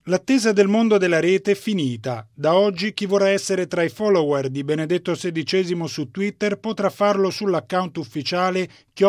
L'attesa del mondo della rete è finita. Da oggi chi vorrà essere tra i follower di Benedetto XVI su Twitter potrà farlo sull'account ufficiale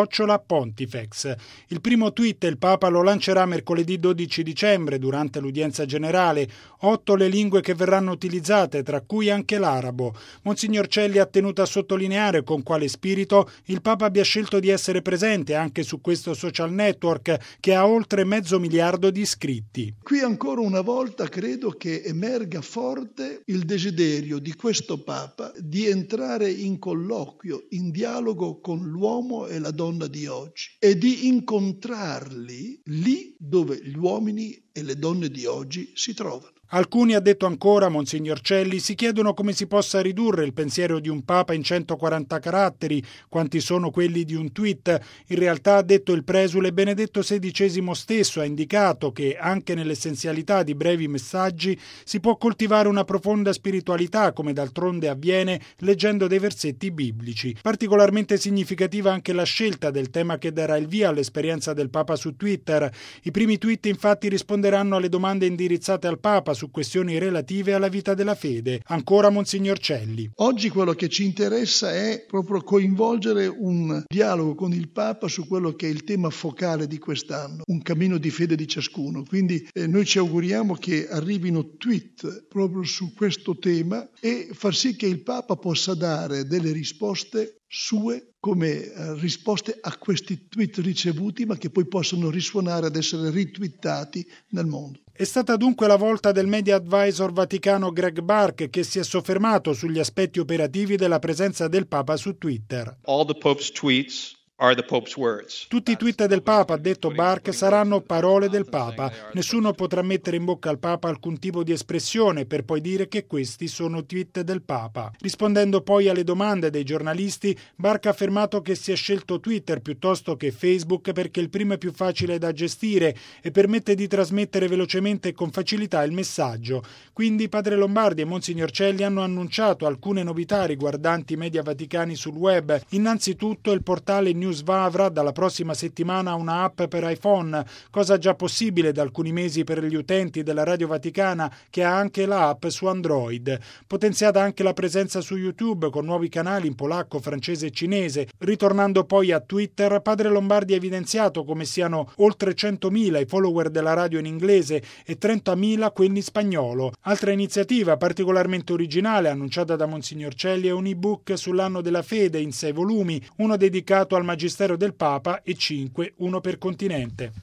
@Pontifex. Il primo tweet il Papa lo lancerà mercoledì 12 dicembre durante l'udienza generale. 8 le lingue che verranno utilizzate, tra cui anche l'arabo. Monsignor Celli ha tenuto a sottolineare con quale spirito il Papa abbia scelto di essere presente anche su questo social network che ha oltre 500 milioni di iscritti. Qui ancora una volta credo che emerga forte il desiderio di questo Papa di entrare in colloquio, in dialogo con l'uomo e la donna di oggi e di incontrarli lì dove gli uomini e le donne di oggi si trovano. Alcuni, ha detto ancora Monsignor Celli, si chiedono come si possa ridurre il pensiero di un Papa in 140 caratteri, quanti sono quelli di un tweet. In realtà, ha detto il presule, Benedetto XVI stesso ha indicato che anche nell'essenzialità di brevi messaggi si può coltivare una profonda spiritualità, come d'altronde avviene leggendo dei versetti biblici. Particolarmente significativa anche la scelta del tema che darà il via all'esperienza del Papa su Twitter. I primi tweet infatti risponderanno alle domande indirizzate al Papa su questioni relative alla vita della fede. Ancora Monsignor Celli. Oggi quello che ci interessa è proprio coinvolgere un dialogo con il Papa su quello che è il tema focale di quest'anno, un cammino di fede di ciascuno. Quindi noi ci auguriamo che arrivino tweet proprio su questo tema e far sì che il Papa possa dare delle risposte sue come risposte a questi tweet ricevuti, ma che poi possono risuonare ad essere ritwittati nel mondo. È stata dunque la volta del media advisor vaticano Greg Burke, che si è soffermato sugli aspetti operativi della presenza del Papa su Twitter. All the Pope's tweets are the Pope's words. Tutti i tweet del Papa, ha detto Burke, saranno parole del Papa. Nessuno potrà mettere in bocca al Papa alcun tipo di espressione per poi dire che questi sono tweet del Papa. Rispondendo poi alle domande dei giornalisti, Burke ha affermato che si è scelto Twitter piuttosto che Facebook perché il primo è più facile da gestire e permette di trasmettere velocemente e con facilità il messaggio. Quindi Padre Lombardi e Monsignor Celli hanno annunciato alcune novità riguardanti i media vaticani sul web. Innanzitutto il portale NewsVa avrà dalla prossima settimana una app per iPhone, cosa già possibile da alcuni mesi per gli utenti della Radio Vaticana, che ha anche la app su Android. Potenziata anche la presenza su YouTube con nuovi canali in polacco, francese e cinese. Ritornando poi a Twitter, Padre Lombardi ha evidenziato come siano oltre 100.000 i follower della radio in inglese e 30.000 quelli in spagnolo. Altra iniziativa particolarmente originale annunciata da Monsignor Celli è un ebook sull'anno della fede in 6 volumi, uno dedicato al Magistero del Papa e 5, uno per continente.